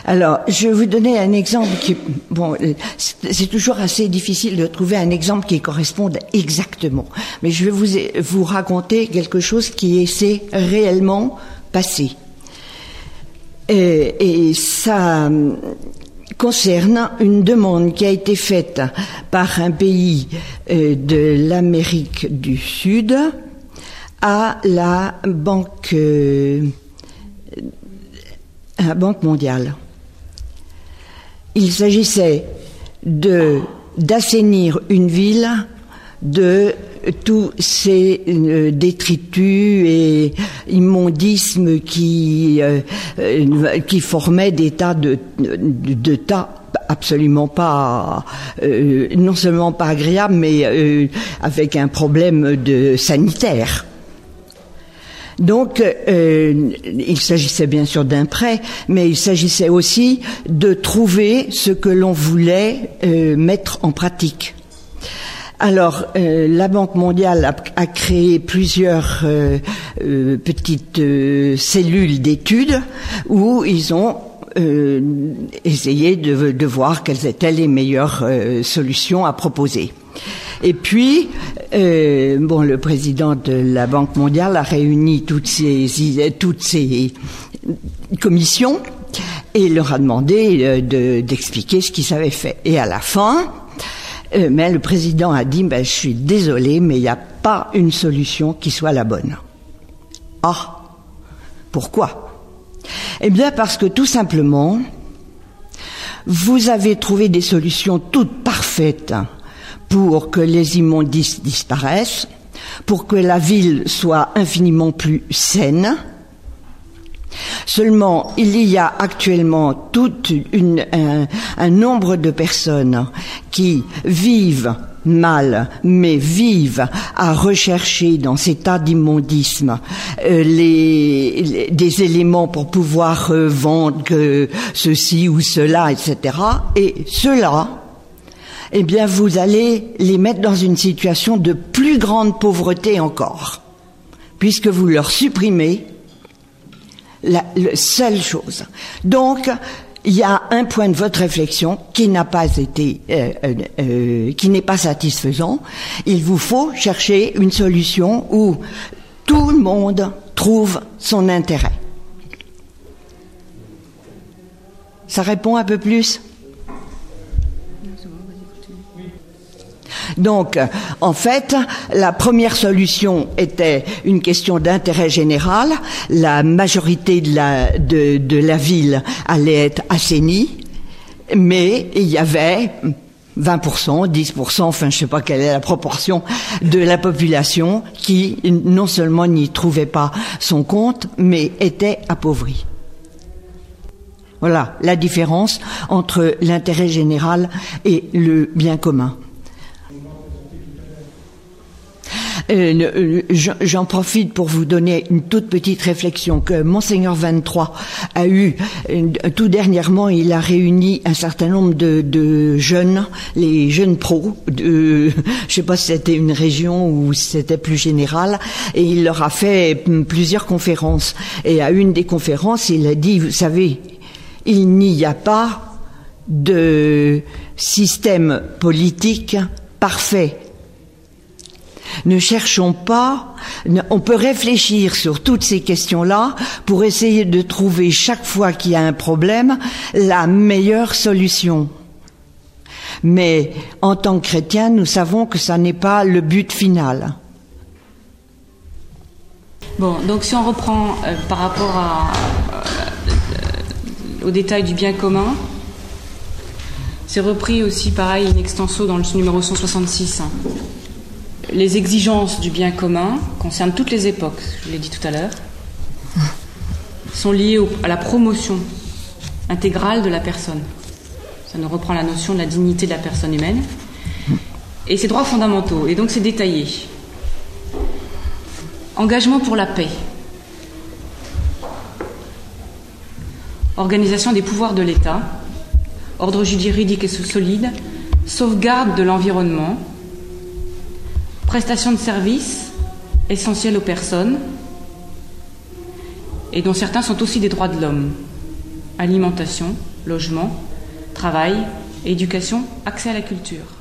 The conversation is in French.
Alors, je vais vous donner un exemple qui, bon, c'est toujours assez difficile de trouver un exemple qui corresponde exactement. Mais je vais vous raconter quelque chose qui s'est réellement passé. Et ça concerne une demande qui a été faite par un pays de l'Amérique du Sud à la Banque mondiale. Il s'agissait d'assainir une ville de tous ces détritus et immondismes qui formaient des tas de tas absolument pas, non seulement pas agréables, mais avec un problème sanitaire. Donc, il s'agissait bien sûr d'un prêt, mais il s'agissait aussi de trouver ce que l'on voulait mettre en pratique. Alors, la Banque mondiale a créé plusieurs petites cellules d'études où ils ont essayé de voir quelles étaient les meilleures solutions à proposer. Et puis, le président de la Banque mondiale a réuni toutes ces commissions et leur a demandé d'expliquer ce qu'ils avaient fait. Et à la fin, mais le président a dit, je suis désolé, mais il n'y a pas une solution qui soit la bonne. Ah, pourquoi? Eh bien, parce que tout simplement, vous avez trouvé des solutions toutes parfaites pour que les immondices disparaissent, pour que la ville soit infiniment plus saine. Seulement, il y a actuellement tout un nombre de personnes qui vivent mal, mais vivent à rechercher dans ces tas d'immondismes des éléments pour pouvoir vendre ceci ou cela, etc. Et ceux-là, eh bien, vous allez les mettre dans une situation de plus grande pauvreté encore, puisque vous leur supprimez la seule chose. Donc, il y a un point de votre réflexion qui n'a pas été, qui n'est pas satisfaisant. Il vous faut chercher une solution où tout le monde trouve son intérêt. Ça répond un peu plus? Donc, en fait, la première solution était une question d'intérêt général. La majorité de la ville allait être assainie, mais il y avait 20%, 10%, enfin je ne sais pas quelle est la proportion de la population qui non seulement n'y trouvait pas son compte, mais était appauvrie. Voilà la différence entre l'intérêt général et le bien commun. J'en profite pour vous donner une toute petite réflexion que Monseigneur 23 a eue tout dernièrement. Il a réuni un certain nombre de jeunes, les jeunes pros, je sais pas si c'était une région ou si c'était plus général, et il leur a fait plusieurs conférences. Et à une des conférences, il a dit, vous savez, il n'y a pas de système politique parfait. Ne cherchons pas, on peut réfléchir sur toutes ces questions-là pour essayer de trouver chaque fois qu'il y a un problème la meilleure solution. Mais en tant que chrétiens, nous savons que ça n'est pas le but final. Bon, donc si on reprend par rapport au détail du bien commun, c'est repris aussi pareil in extenso dans le numéro 166. Les exigences du bien commun concernent toutes les époques, je l'ai dit tout à l'heure, sont liées à la promotion intégrale de la personne. Ça nous reprend la notion de la dignité de la personne humaine et ses droits fondamentaux. Et donc c'est détaillé. Engagement pour la paix. Organisation des pouvoirs de l'État. Ordre juridique et solide. Sauvegarde de l'environnement. Prestation de services essentiels aux personnes et dont certains sont aussi des droits de l'homme, alimentation, logement, travail, éducation, accès à la culture.